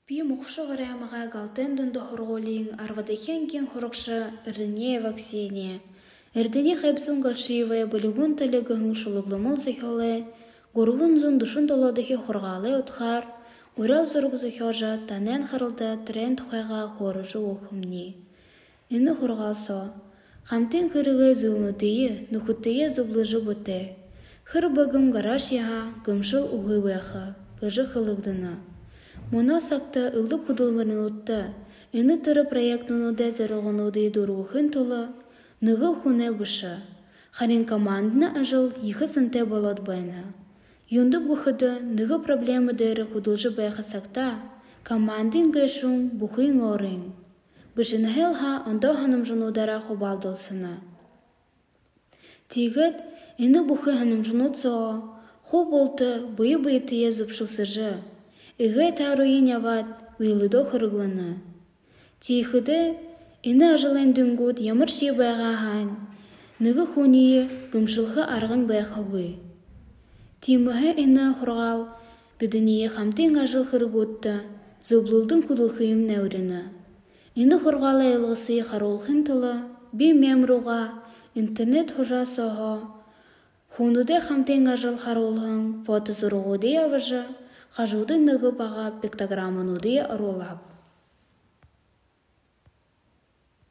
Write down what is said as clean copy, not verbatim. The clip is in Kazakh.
Пи мухшы ғырамаға галтен дұнды хорголин арвадыхен кен хорықшы Иринеева Ксения. Эрдене хайбзун Галшиевая болигун талегін шулыглымыл зихолы, гурвун зун душын толодыхи хорғалы отхар, урал зорг зихожа танен харылда трен тухайға хорыжы оқымни. Іні хорғалсо, хамтен хырығы зулнудыйы, нухуттыйы зублыжы бұты. Хыр бағым гараж яға, гымшыл уғы бәқі, гыжы хылығдыны. Мұна сақта ылды пудылмарын отты, іні тұры проектнуды зөріғынуды дұрғын тұлы, нығы хуне бұшы. Харин командына ажыл ехі сынте болот байна. Юнды бұхыды нығы проблемы дәрі худылжы бәқі сақта, командын гайшун бұхын орын. Бұшын хелха онда ханым жынудара хубалдылсына. Тегіт, іні бұхы ханым жынудсо, ху болты бұй-бұй тие зұпшылсыжы. Игай таруин яват уйлыдо хырыгланы. Тихыды, іні ажылын дүнгуд ямыр ши байғахан, нығы хуние гымшылғы арғын байқауы. Тимығы іні хұрғал, бідіние хамтен ажыл хырыгутты, зұблылдың кудылхыйым нәуріні. Іні хұрғалы елғысы қаролхын тұлы, бі мемруға, интернет хұжа соғы, хунуды хамтен ажыл қаролхын фото зұрғуды явыжы, Хажуды нығы баға пиктограммануды арулап.